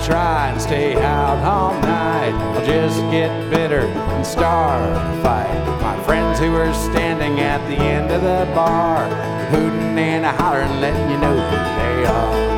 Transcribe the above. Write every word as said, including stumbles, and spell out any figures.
try and stay out all night, I'll just get bitter and start a fight. My friends who were standing at the end of the bar, hooting and hollering, letting you know who they are.